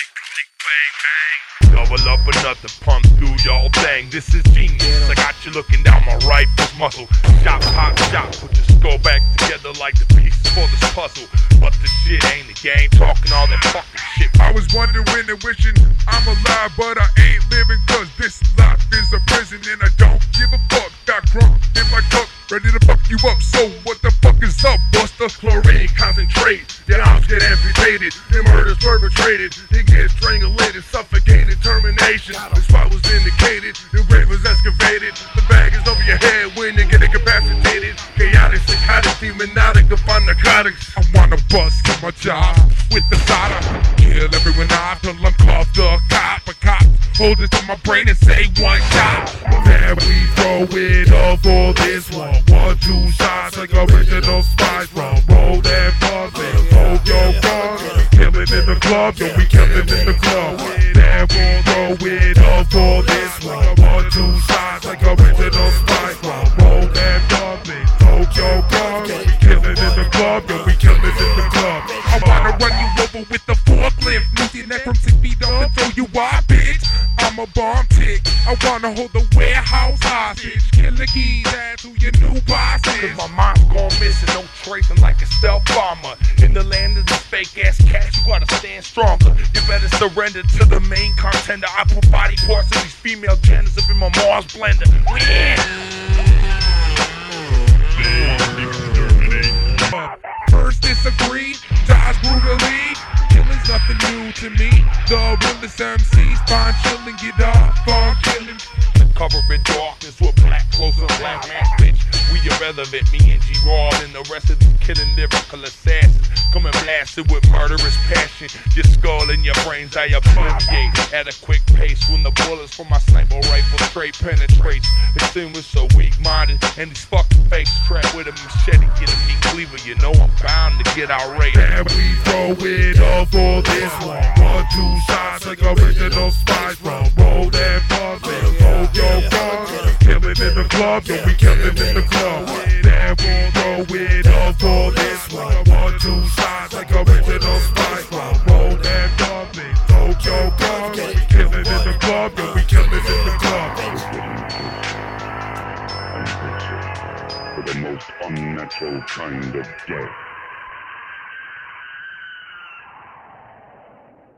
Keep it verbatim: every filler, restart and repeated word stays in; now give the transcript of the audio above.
click, click, bang, bang. Double up another pump through y'all thing. This is genius. I got you looking down my rifle's muzzle. Shot, pop, shot. Put your skull back together like the pieces for this puzzle. But the shit ain't the game. Talking all that fucking shit. I was wondering and wishing I'm alive, but I ain't living, cause this life is a prison and I don't give a fuck. Got crunk in my cup, ready to fuck you up. So what the fuck is up, buster? Chlorine concentrate, your arms get amputated, your murders perpetrated, you get strangulated, suffocated, termination. The spot was indicated, the grave was excavated, the bag is over your head when you get incapacitated. Chaotic, psychotic, demonic, define narcotics. I wanna bust in my job with the soda, kill everyone off till I'm cuffed up. Cop a cop, hold it to my brain and say one shot. Then we throw it up for this one. One, two shots like original spice from roll that buzz and hold your gun. Kill it in the club, yo, we kill it in the club. Then we'll throw it up for this one. One, two shots like original spice from roll that buzz and hold your gun. We kill it in the club, yo, we kill it in the club. I wanna run you over with the forklift, move your neck from six feet up and throw you off, bitch. I'm a bomb tick, I wanna hold the warehouse hostage. Kill the keys, add to your new bosses. Cause my mind's gone missing, no tracing like a stealth bomber. In the land of this fake ass cash, you gotta stand stronger. You better surrender to the main contender. I put body parts of these female genders up in my Mars blender. First disagree, dies brutally. Killing's nothing new to me. The realest M Cs find chillin', get off on killing. Cover in darkness with black clothes and black man, bitch. We irrelevant, me and G-Raw and the rest of them killing lyrical assassins. Coming blasted with murderous passion. Your skull and your brains I obliviate at a quick pace. When the bullets from my sniper rifle straight penetrates. The thing was so weak-minded and these fucking fakes trapped with a machete getting me cleaver. You know I'm bound to get outraged. And we throw it up for this one. One, two shots like original spice from roll that buzz and hold your gun. Kill it in the club, yo, we kill it in the club. Then we'll throw it up for this one. One, two shots like original spice from roll that buzz and hold your gun. We kill it in the club, yo, we kill it in the club. For the most unnatural kind of death.